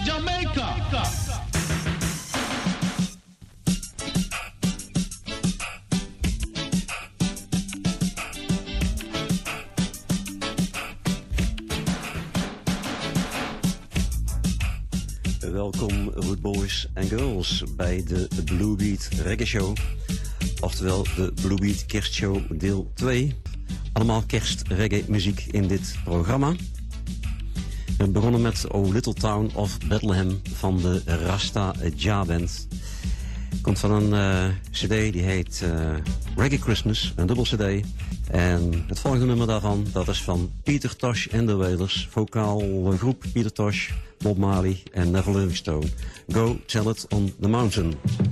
Jamaica. Welkom Root Boys en Girls bij de Bluebeat Reggae Show. Oftewel de Bluebeat Kerstshow deel 2. Allemaal kerstreggae muziek in dit programma. We begonnen met O Little Town of Bethlehem van de Rasta Jah Band. Komt van een cd die heet Reggae Christmas, een dubbel cd. En het volgende nummer daarvan, dat is van Peter Tosh en de Wailers. Vocaal groep Peter Tosh, Bob Marley en Neville Livingstone. Go Tell It on the Mountain.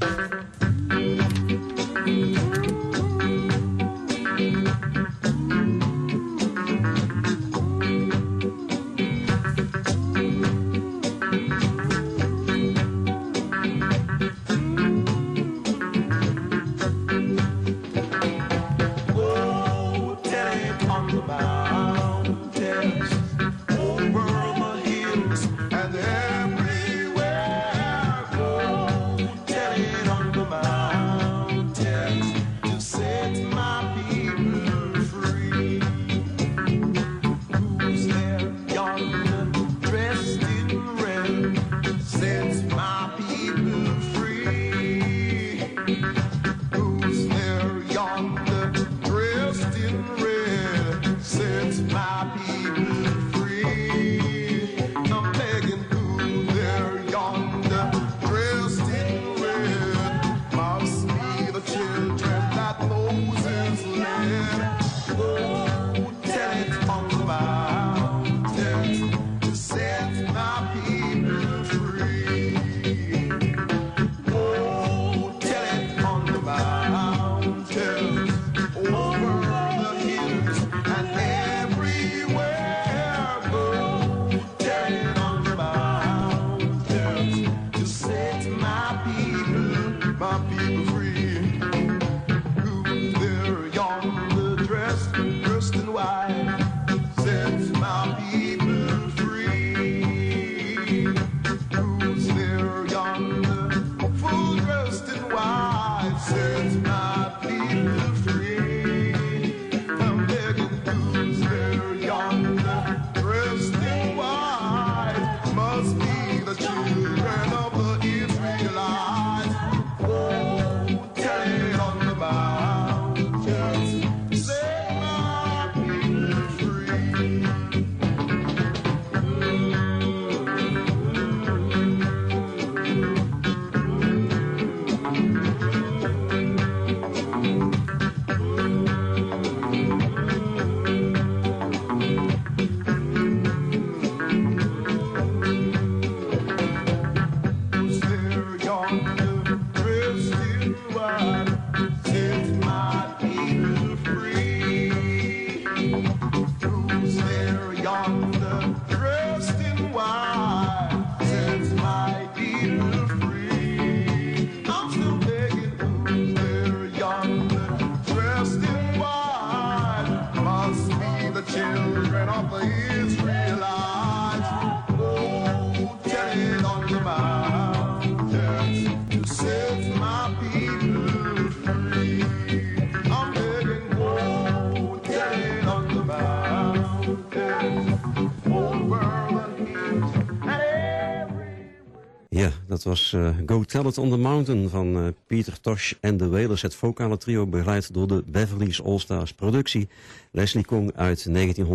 Dat was Go Tell It on the Mountain van Peter Tosh en de Wailers. Het vocale trio begeleid door de Beverly's All-Stars productie. Leslie Kong uit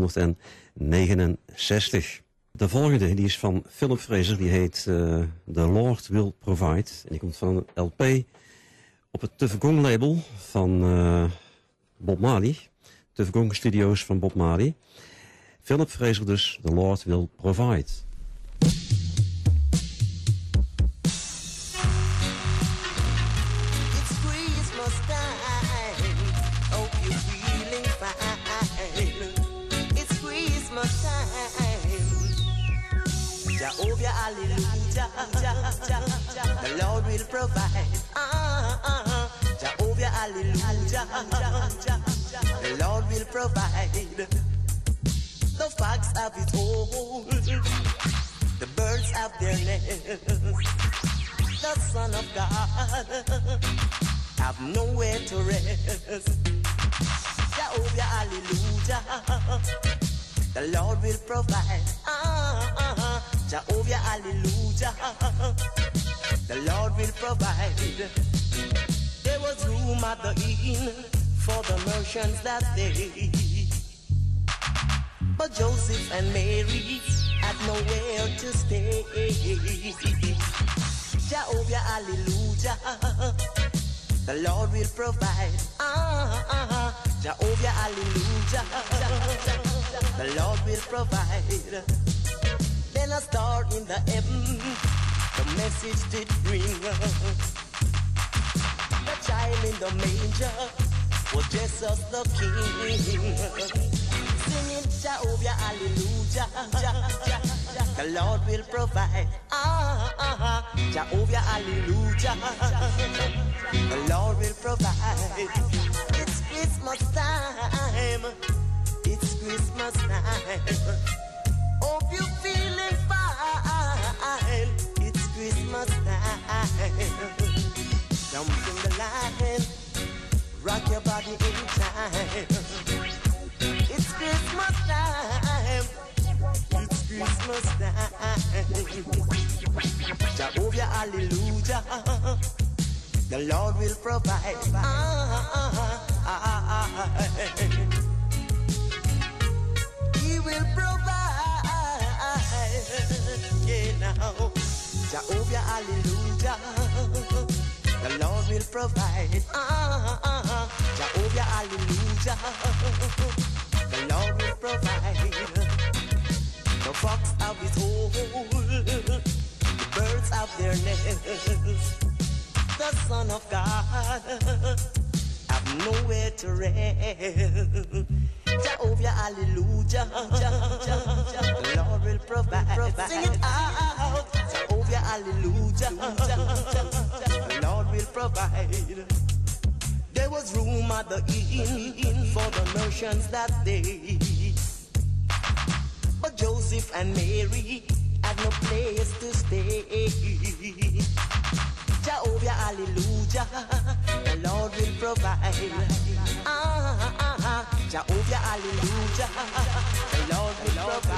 1969. De volgende die is van Philip Fraser. Die heet The Lord Will Provide. En die komt van een LP op het Tuff Gong label van Bob Marley. Tuff Gong Studios van Bob Marley. Philip Fraser dus, The Lord Will Provide. The Lord will provide. Jehovah, hallelujah. The Lord will provide. The fox have his hole, the birds have of their nest. The Son of God have nowhere to rest. Jehovah, hallelujah, the Lord will provide. Jehovah, hallelujah, the Lord will provide. There was room at the inn for the merchants that day, but Joseph and Mary had nowhere to stay. Jehovah, hallelujah, the Lord will provide. Jehovah, hallelujah, the Lord will provide. Then a star in the heaven, the message did bring. The child in the manger was Jesus the King. Singing Jehovah, hallelujah, the Lord will provide. Jehovah, hallelujah, the Lord will provide. It's Christmas time, it's Christmas time. Hope you're feeling fine, it's Christmas time. Jump in the line, rock your body in time. It's Christmas time, it's Christmas time. Jehovah, hallelujah, the Lord will provide. He will provide. Yeah, now. Jehovah, hallelujah, the Lord will provide. Jehovah, hallelujah, the Lord will provide. The fox have his hole, the birds have their nests. The Son of God have nowhere to rest. Jehovah, hallelujah, the Lord will provide. Sing it out. Jehovah, hallelujah, the Lord will provide. There was room at the inn for the merchants that day, but Joseph and Mary had no place to stay. Jehovah, hallelujah, the Lord will provide. Jehovah, hallelujah, the Lord will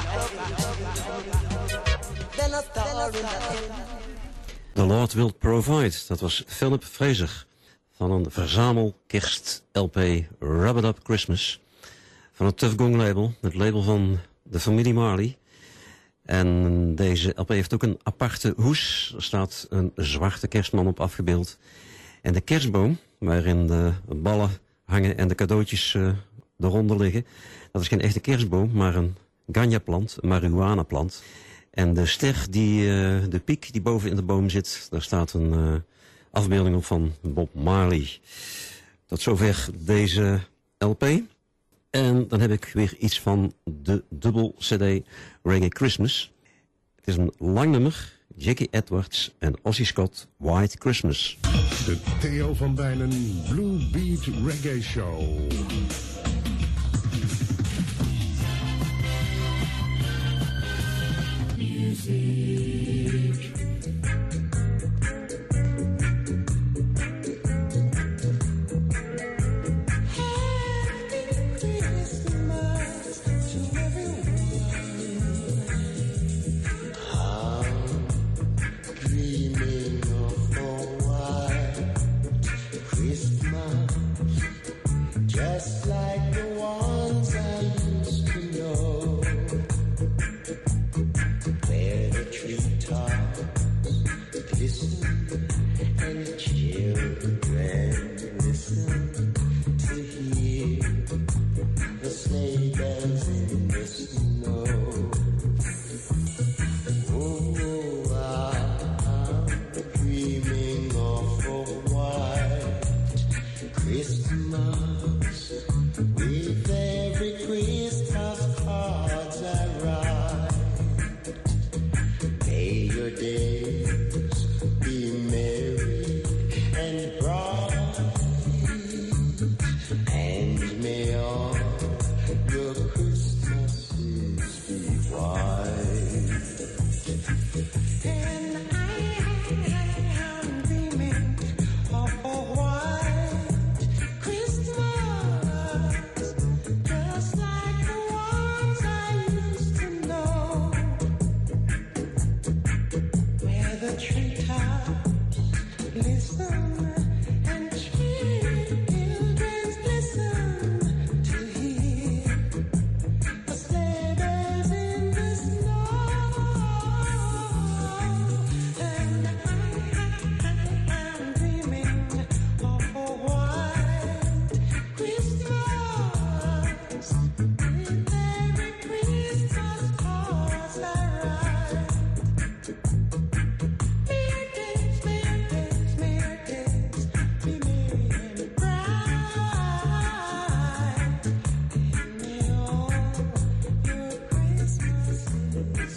provide. Then a star in the heaven. The Lord Will Provide, dat was Philip Fraser van een verzamelkerst-LP Rub It Up Christmas van het Tuff Gong label, het label van de familie Marley. En deze LP heeft ook een aparte hoes. Er staat een zwarte kerstman op afgebeeld. En de kerstboom, waarin de ballen hangen en de cadeautjes eronder liggen, dat is geen echte kerstboom, maar een ganja-plant, een marihuana-plant. En de ster, de piek die boven in de boom zit, daar staat een afbeelding op van Bob Marley. Tot zover deze LP. En dan heb ik weer iets van de dubbel CD Reggae Christmas. Het is een lang nummer. Jackie Edwards en Ossie Scott, White Christmas. De Theo van Bijnen Blue Beat Reggae Show. Music. Just like the ones I used to know, where the treetops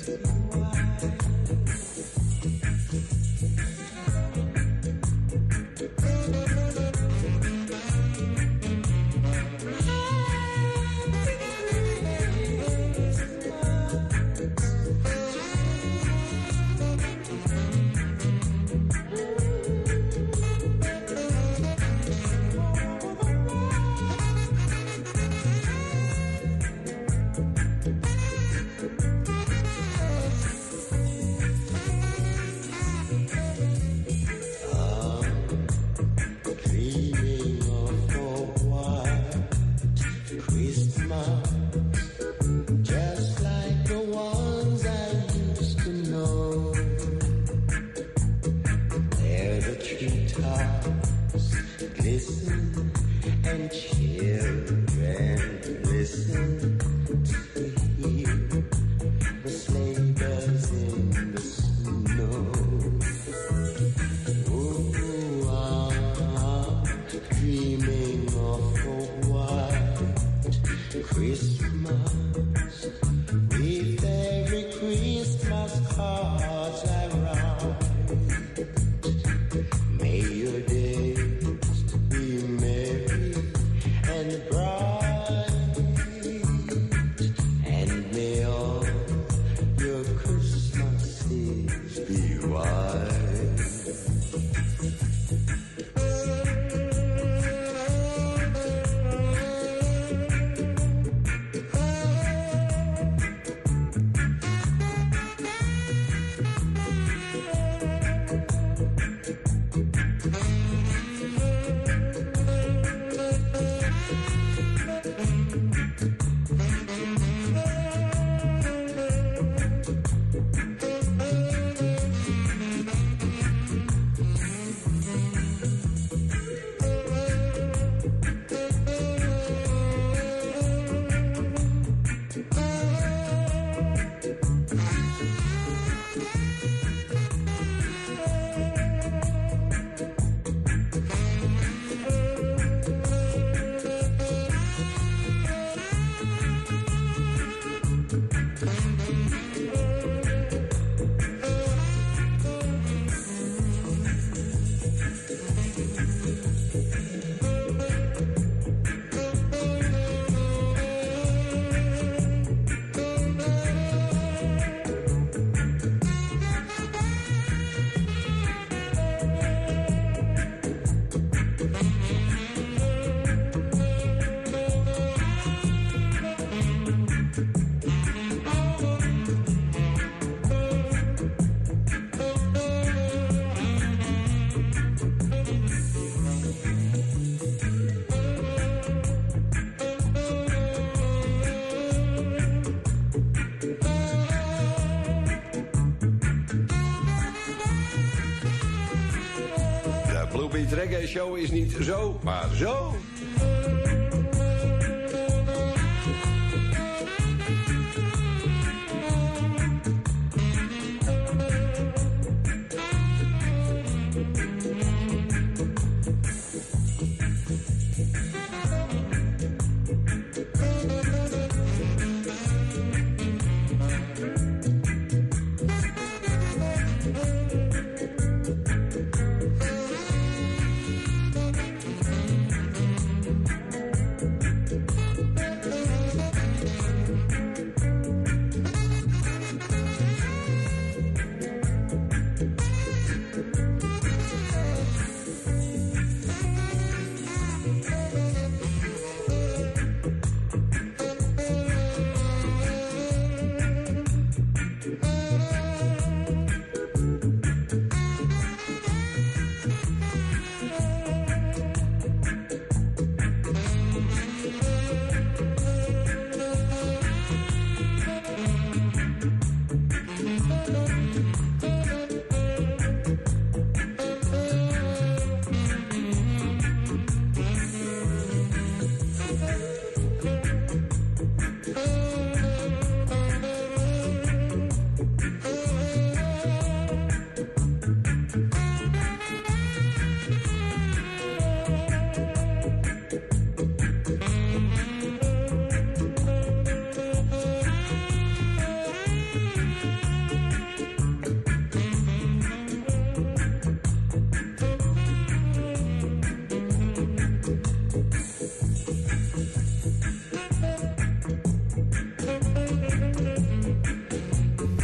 Bluebeat Reggae Show is niet zo, maar zo.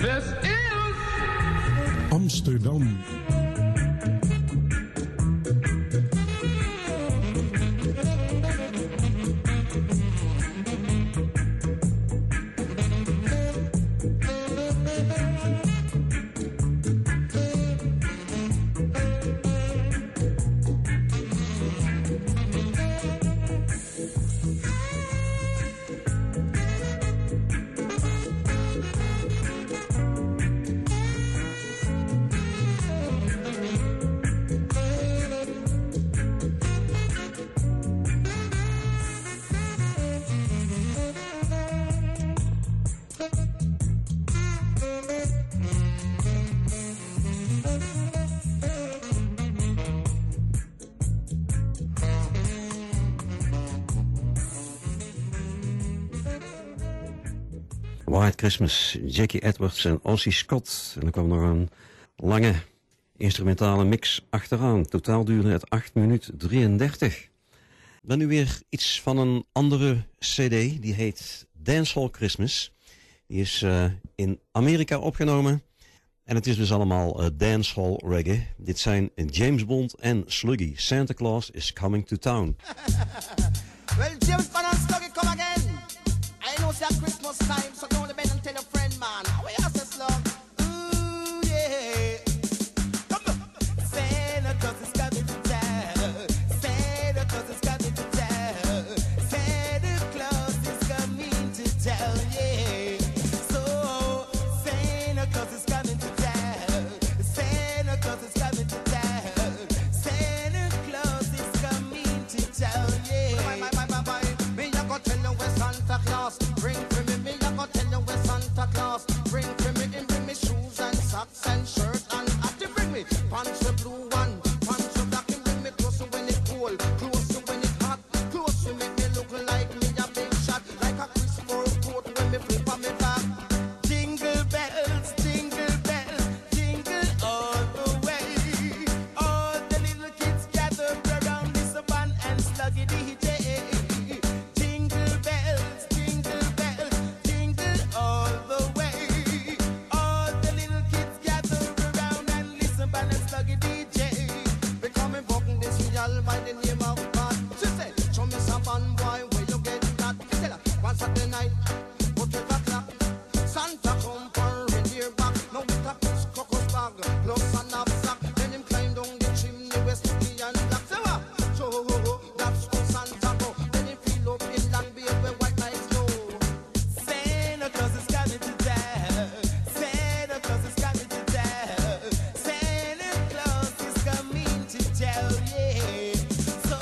This is Amsterdam. White Christmas, Jackie Edwards en Ossie Scott. En er kwam nog een lange instrumentale mix achteraan. Totaal duurde het 8 minuten 33. Dan nu weer iets van een andere cd. Die heet Dancehall Christmas. Die is in Amerika opgenomen. En het is dus allemaal dancehall reggae. Dit zijn James Bond en Sluggy. Santa Claus is coming to town. Well, James Bond and Sluggy come again. I know it's Christmas time, so don't bend and tell your friend, man. How are you, Slug? Ooh, yeah. Come on. Santa Claus is coming to town. Santa Claus is coming to town. Santa Claus is coming to town, yeah. So, Santa Claus is coming to town. Santa Claus is coming to town. Santa Claus is coming to town, yeah. Me, I go tell you where Santa Claus bring for me. Me, I go tell you where Santa Claus bring for me. Him bring me shoes and socks and shirt and hat. He bring me pants the blue one, pants the black. He bring me clothes when it cold, clothes when it hot, clothes to make me look like me a big shot, like a Christmas coat when me flip on me back. Jingle bells, jingle all the way. All the little kids gather around this band and Sluggy DJ. Jingle bells, jingle all the way. All the little kids gather around and listen by the Sluggy DJ. Becoming broken this real by the name of God. She said, show me some fun, boy, where you get that? She tell her, one Saturday night, go to the clock. Santa come for in your back. No with a crocus bag, plus a knapsack. Then him climb down the chimney with Sticky and Black. Say what? So that's how Santa go. Then he feel up in land baby white like snow. Santa Claus is coming to town. Santa Claus is coming to town. Santa Claus is coming to town, yeah. So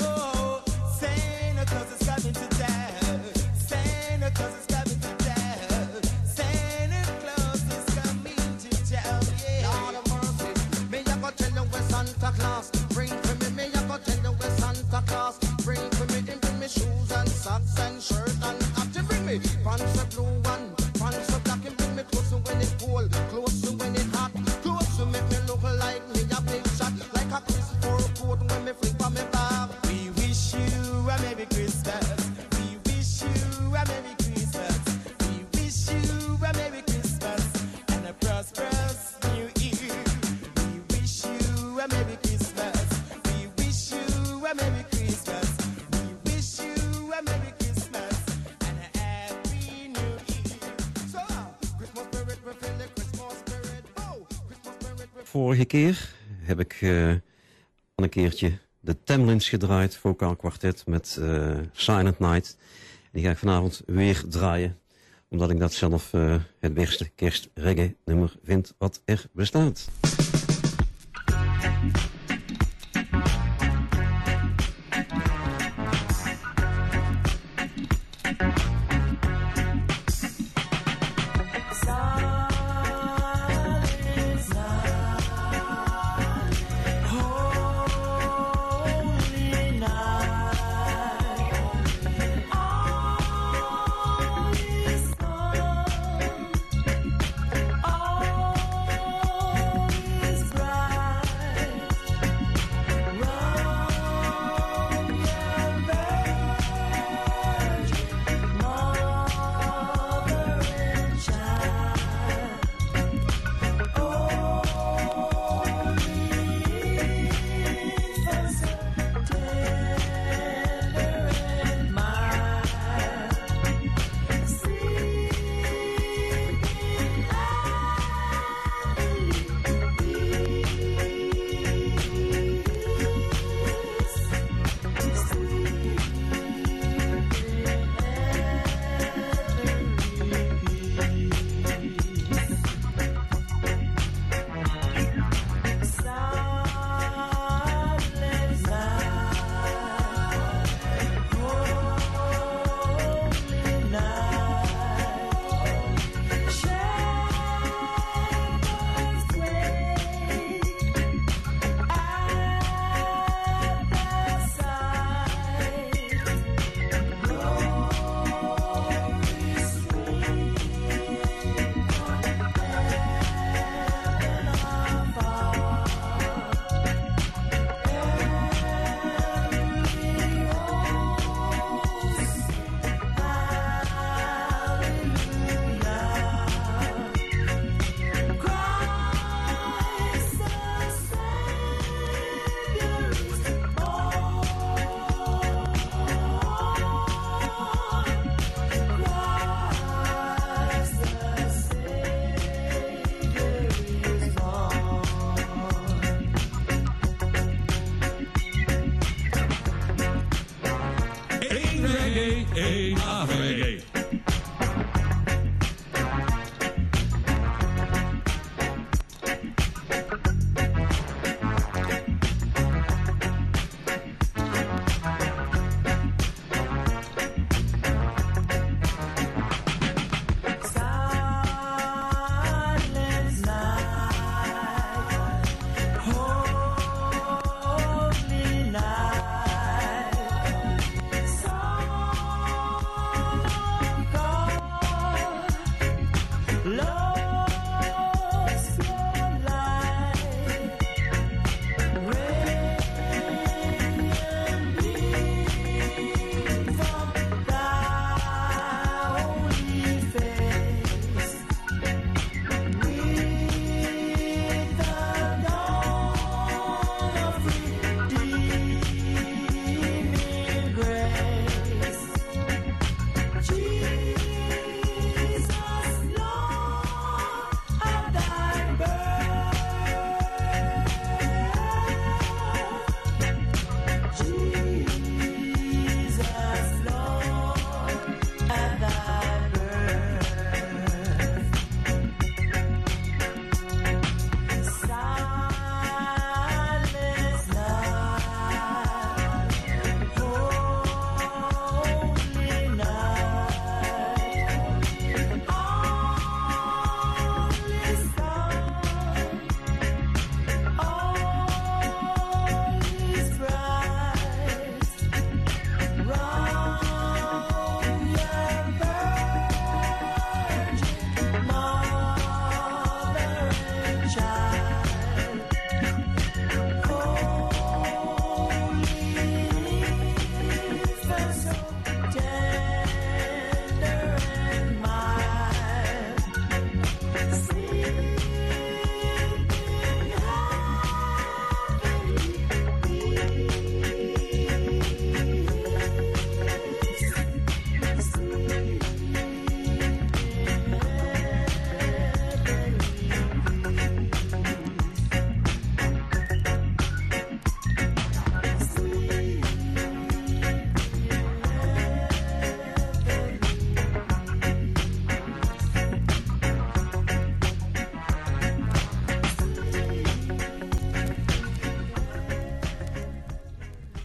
Santa Claus is coming to town. Santa Claus is coming to town. Santa Claus is coming to town, yeah. Lord of mercy, me I go tell you where Santa Claus bring for me. Me I go tell you where Santa Claus bring for me. Him bring me shoes and socks and shirt and hat. He bring me pants the blue one, pants the black. Him bring me clothes when it cold, clothes when it hot, clothes to make me look like me a big shot, like a Christmas coat when me flip on me back. We wish you a Merry Christmas. We wish you a Merry Christmas. We wish you a Merry Christmas and a prosperous New Year. We wish you a Merry Christmas. We wish you a Merry Christmas. We wish you a Merry Christmas and a Happy New Year. So, Christmas spirit, we feel the Christmas spirit. Oh, Christmas spirit, we Vorige keer heb ik al een keertje de Tamlins gedraaid, vocaal kwartet met Silent Night. Die ga ik vanavond weer draaien, omdat ik dat zelf het beste kerstreggae nummer vind wat er bestaat.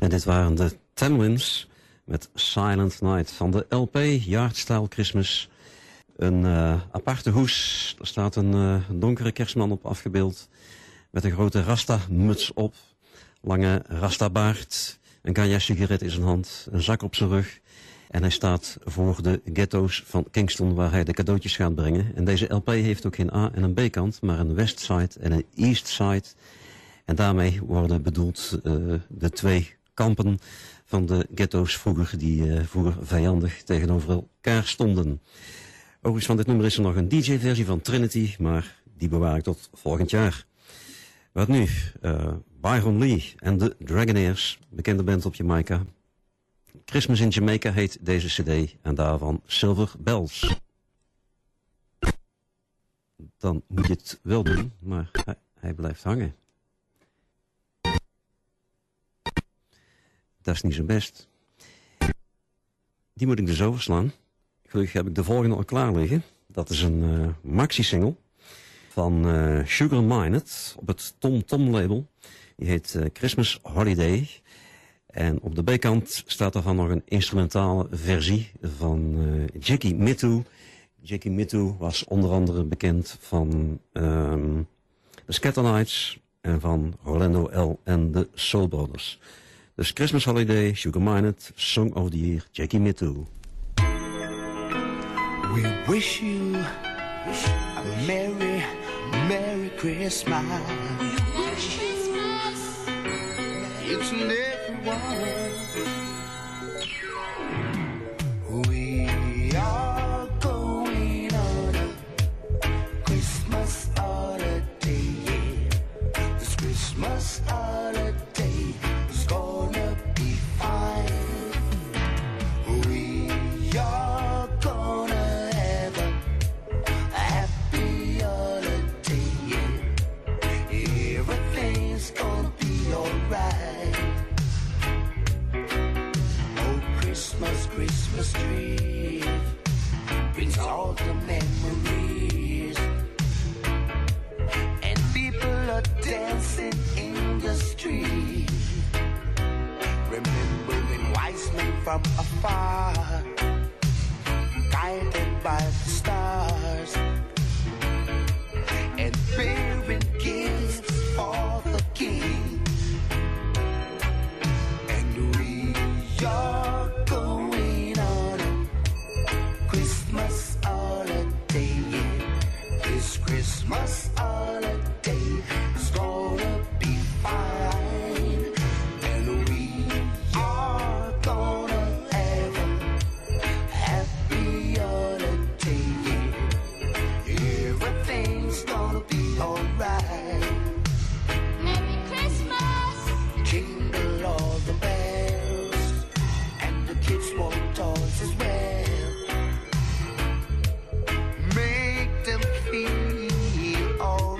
En dit waren de Tamlins met Silent Night van de LP Yardstyle Christmas. Een aparte hoes, er staat een donkere kerstman op afgebeeld. Met een grote rasta-muts op, lange rasta-baard, een ganja-sigaret in zijn hand, een zak op zijn rug. En hij staat voor de ghetto's van Kingston waar hij de cadeautjes gaat brengen. En deze LP heeft ook geen A- en een B-kant, maar een Westside en een Eastside. En daarmee worden bedoeld de twee kampen van de ghetto's vroeger, die vroeger vijandig tegenover elkaar stonden. Overigens van dit nummer is er nog een DJ-versie van Trinity, maar die bewaar ik tot volgend jaar. Wat nu? Byron Lee en de Dragonaires, bekende band op Jamaica. Christmas in Jamaica heet deze cd en daarvan Silver Bells. Dan moet je het wel doen, maar hij blijft hangen. Dat is niet zo best. Die moet ik dus overslaan. Gelukkig heb ik de volgende al klaar liggen. Dat is een maxi-single van Sugar Minott op het Tom Tom label. Die heet Christmas Holiday. En op de B-kant staat daarvan nog een instrumentale versie van Jackie Mittoo. Jackie Mittoo was onder andere bekend van de Scatterlights en van Orlando L. en de Soul Brothers. Dus Christmas Holiday, Sugar Minott, Song of the Year, Jackie Mittoo. We wish you a Merry, Merry Christmas. Each and every one. We are going on a Christmas holiday. This Christmas holiday is gonna be fine. We are gonna have a happy holiday. Everything's gonna be alright. Oh, Christmas, Christmas tree brings all the memories, and people are dancing in the street, remembering wise men from afar, guided by the stars, and bearing gifts for the King. And we are going on a Christmas holiday. This Christmas holiday is gonna be fine. And we are gonna have a happy holiday. Everything's gonna be alright. Merry Christmas! Jingle all the bells, and the kids want toys as well. Make them feel alright.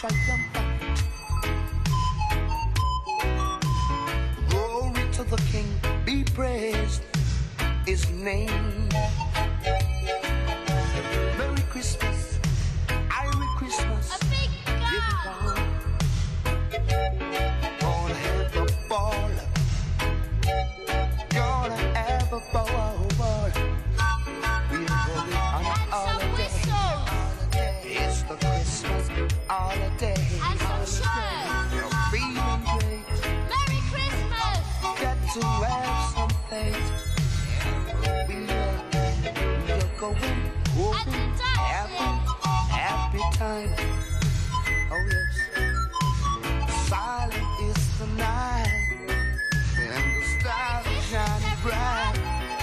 triumphant. Glory to the King, be praised His name. Merry Christmas, Merry Christmas. A big God. Gonna have a ball. Gonna have a ball. We're going on a And some holiday. whistles. It's the Christmas holiday. And some shirts. You're feeling great. Merry Christmas. Got to have some faith. We're going And the dancing. happy time. Oh yes. Silent is the night, and the stars shine bright.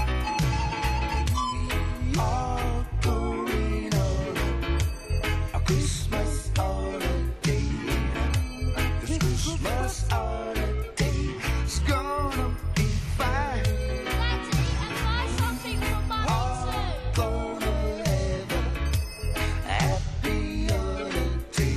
We are going on a Christmas holiday. This Christmas holiday is gonna be fine. Like to eat and buy something for Mummy too. Gonna have a happy holiday.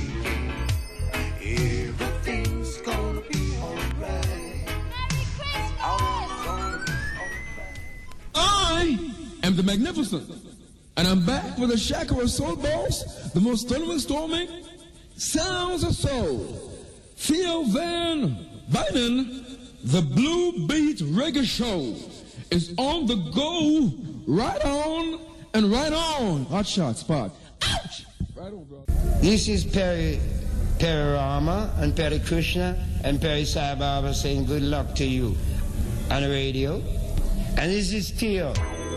Everything's gonna be alright. Merry Christmas. Gonna be alright. I am the Magnificent, and I'm back with a shaker of soul balls, the most thrilling storming sounds of soul. Theo Van Binen, the Blue Beat Reggae Show, is on the go, right on and right on. Hot shot spot. Ouch! Right on, bro. This is Perry Rama and Perry Krishna and Perry Sai Baba saying good luck to you on the radio. And this is Theo.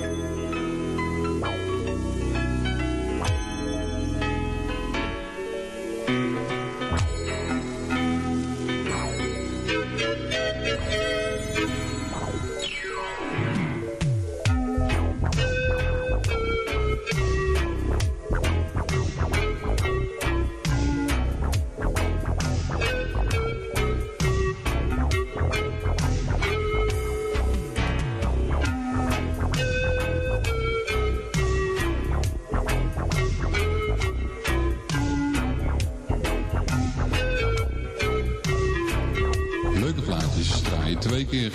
Leuke plaatjes draai je 2 keer.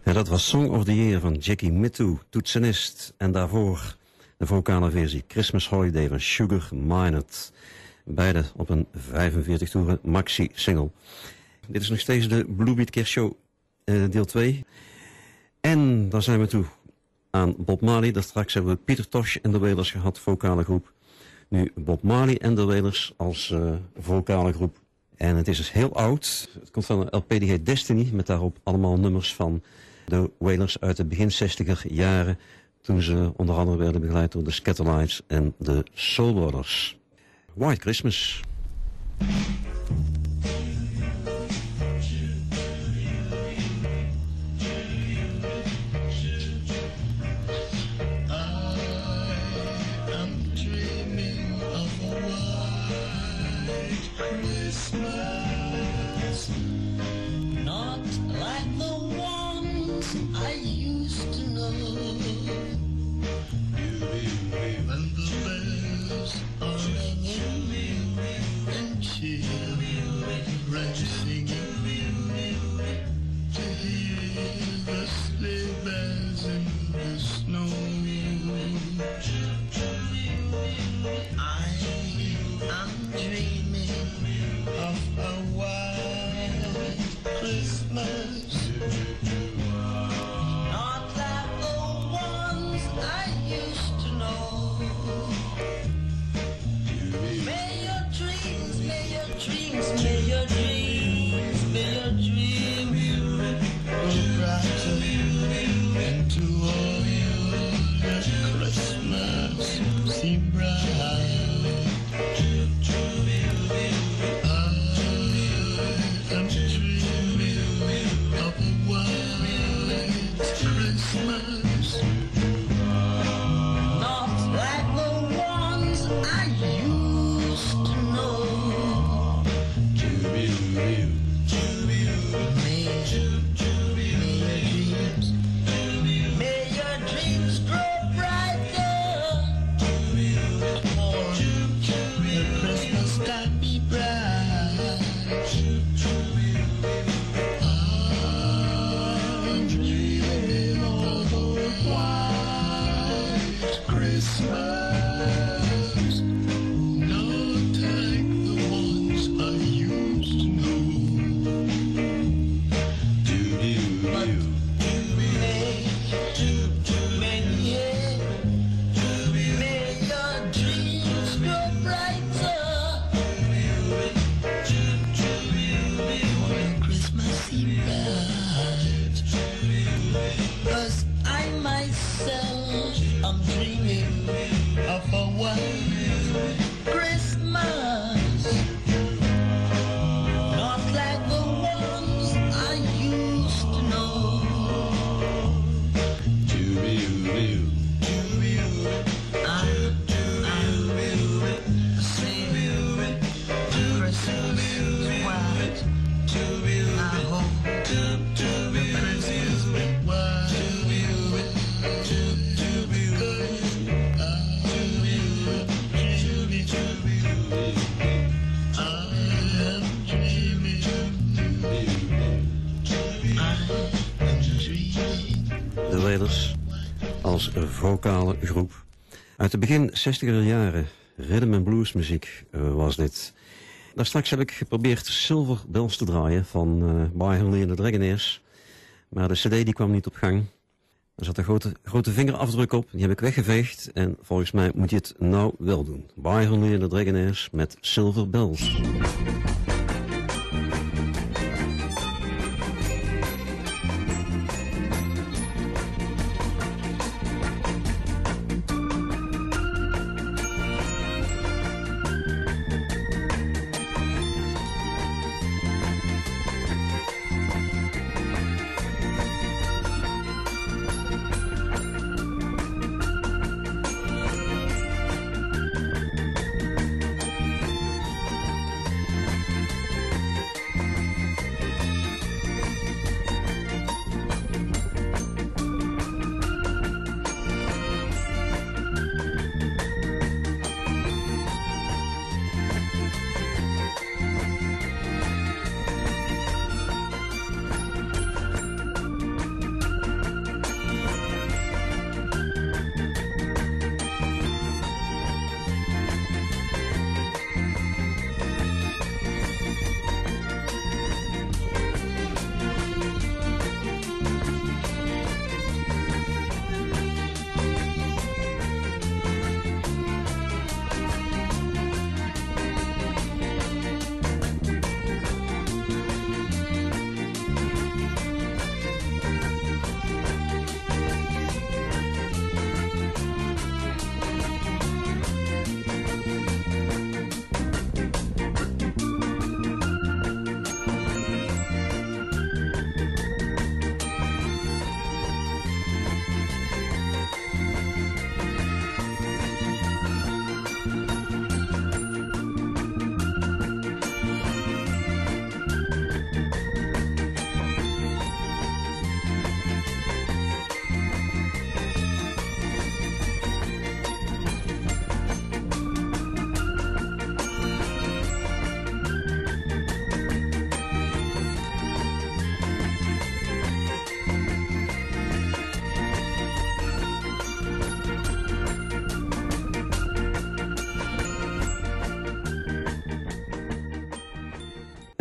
Ja, dat was Song of the Year van Jackie Mittoo, toetsenist. En daarvoor de vocale versie Christmas Holiday van Sugar Minott. Beide op een 45 toeren maxi-single. Dit is nog steeds de Bluebeat Kerstshow deel 2. En dan zijn we toe aan Bob Marley. Daar straks hebben we Peter Tosh en de Wailers gehad, vocale groep. Nu Bob Marley en de Wailers als vocale groep. En het is dus heel oud. Het komt van een LP die heet Destiny, met daarop allemaal nummers van de Wailers uit de begin 60er jaren. Toen ze onder andere werden begeleid door de Scatterlights en de Soul Brothers. White Christmas. Als vocale groep. Uit de begin 60er jaren, rhythm and blues muziek was dit. Daar straks heb ik geprobeerd Silver Bells te draaien van Boy Henley and the Dragonaires. Maar de cd die kwam niet op gang. Er zat een grote vingerafdruk op, die heb ik weggeveegd. En volgens mij moet je het nou wel doen. Boy Henley and the Dragonaires met Silver Bells.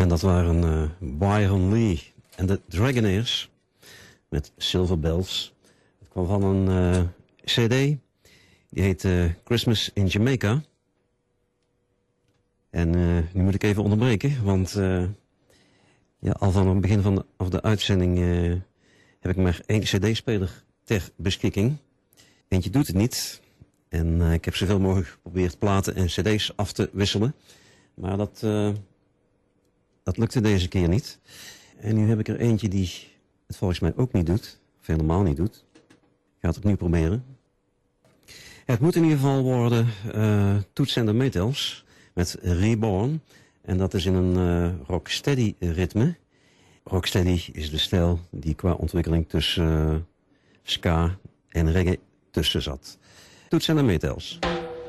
En dat waren Byron Lee en de Dragonaires met Silver Bells. Het kwam van een cd, die heet Christmas in Jamaica. En nu moet ik even onderbreken, want al van het begin van de uitzending heb ik maar 1 cd-speler ter beschikking. Eentje doet het niet. En ik heb zoveel mogelijk geprobeerd platen en cd's af te wisselen. Maar dat lukte deze keer niet. En nu heb ik er eentje die het volgens mij ook niet doet. Of helemaal niet doet. Ik ga het opnieuw proberen. Het moet in ieder geval worden Toots and the Maytals met Reborn. En dat is in een rocksteady ritme. Rocksteady is de stijl die qua ontwikkeling tussen ska en reggae tussen zat. Toots and the Maytals.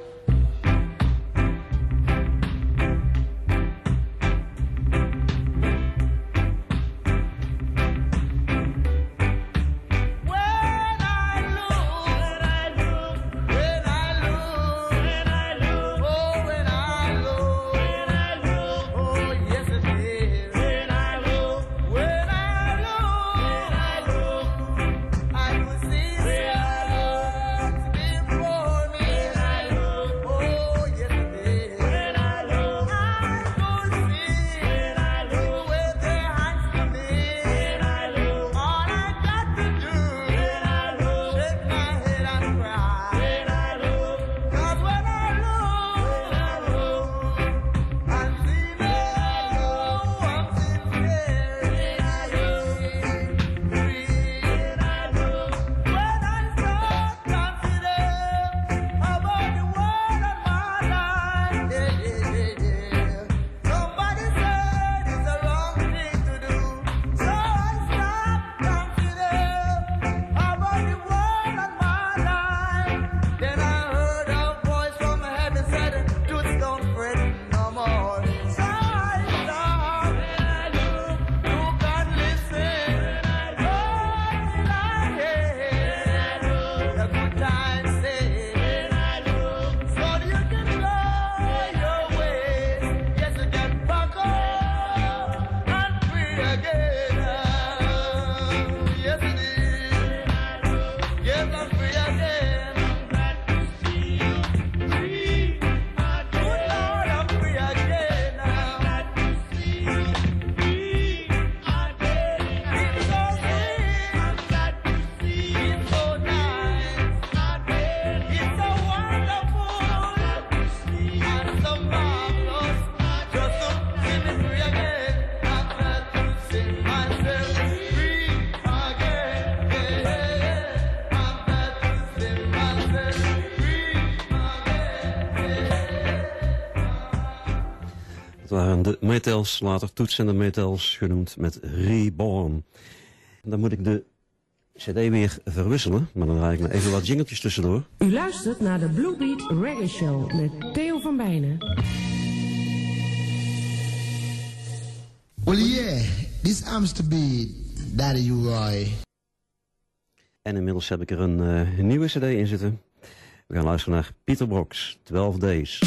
Dat waren de Maytals, later Toots and the Maytals genoemd met Reborn. En dan moet ik de cd weer verwisselen, maar dan draai ik me even wat jingeltjes tussendoor. U luistert naar de Blue Beat Reggae Show met Theo van Bijnen. Well yeah, this happens to be Daddy U-Roy. En inmiddels heb ik er een nieuwe cd in zitten. We gaan luisteren naar Peter Brox, 12 Days.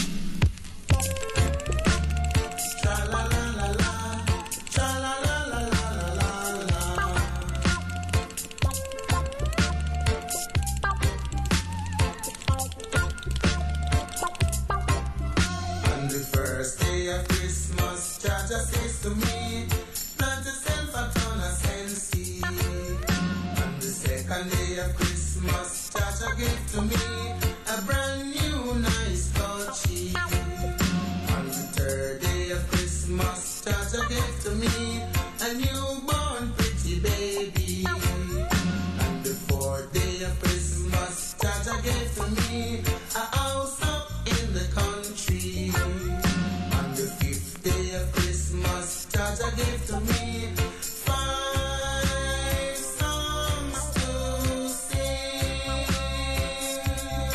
To me, plant yourself a ton of sense. On the second day of Christmas, Chacha gave to me a brand new nice touchy. On the third day of Christmas, Chacha gave to me a newborn pretty baby. On the fourth day of Christmas, Chacha gave to me a house up in the country. On the fifth day of Christmas, Chacha gave to me 5 songs to sing.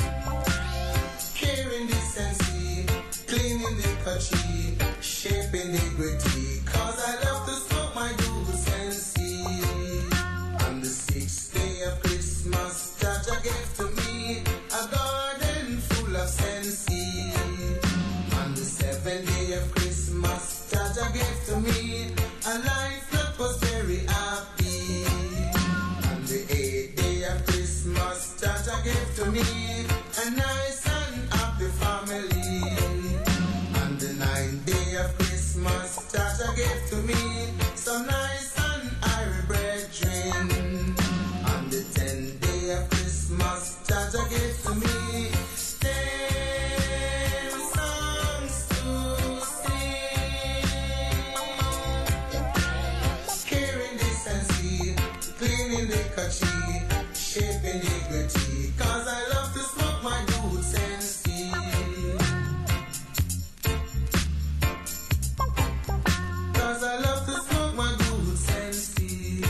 to me a nice and happy family. On the 9th day of Christmas, Jaja gave to me some nice and airy brethren. On the 10th day of Christmas, Jaja gave to me 10 songs to sing. Caring decency, cleaning the kachee, shaping dignity, 'cause I love to smoke my roots and seed. 'Cause I love to smoke my roots and seed.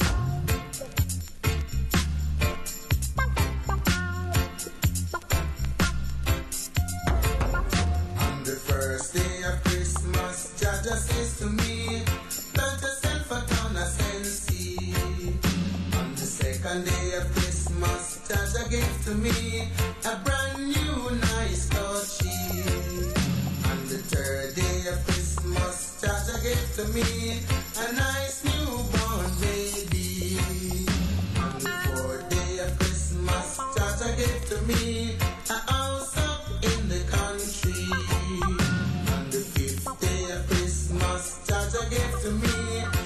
On the first day of Christmas, Jaja says to me, plant yourself a ton of sense. On the second day of Christmas, Jaja gave to me a brand new nice touchy. On the third day of Christmas, Jaja gave to me a nice newborn baby. On the fourth day of Christmas, Jaja gave to me a house up in the country. On the fifth day of Christmas, Jaja gave to me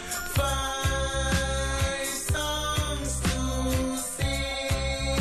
5 songs to sing.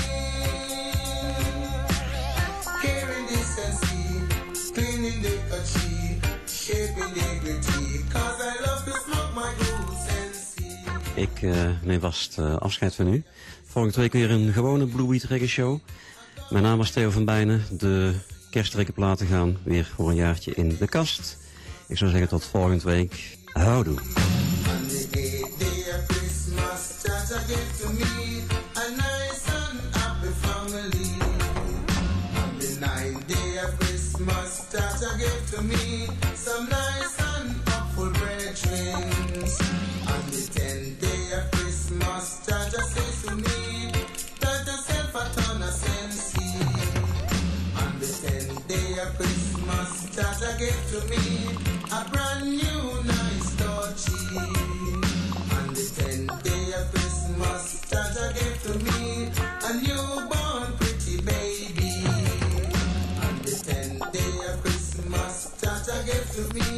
Caring decency, cleaning the kachee, shaping dignity, 'cause I love to smoke my roots and see. Ik neem vast afscheid van u. Volgende week weer een gewone Blue Beat Reggae Show. Mijn naam is Theo van Bijnen. De kerstrekkenplaten gaan weer voor een jaartje in de kast. Ik zou zeggen tot volgende week. Houdoe. On the 8th day of Christmas, Jaja gave to me a nice and happy family. On the 9th day of Christmas, Jaja gave to me some nice and hopeful brethren. On the 10th day of Christmas, Jaja says to me, plant yourself a ton of sense. On the 10th day of Christmas, Jaja gave to me a brand new nice touchy. On the 10th day of Christmas, Jaja gave to me a newborn pretty baby. On the 10th day of Christmas, Jaja gave to me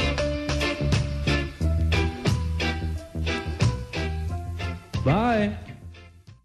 Bye.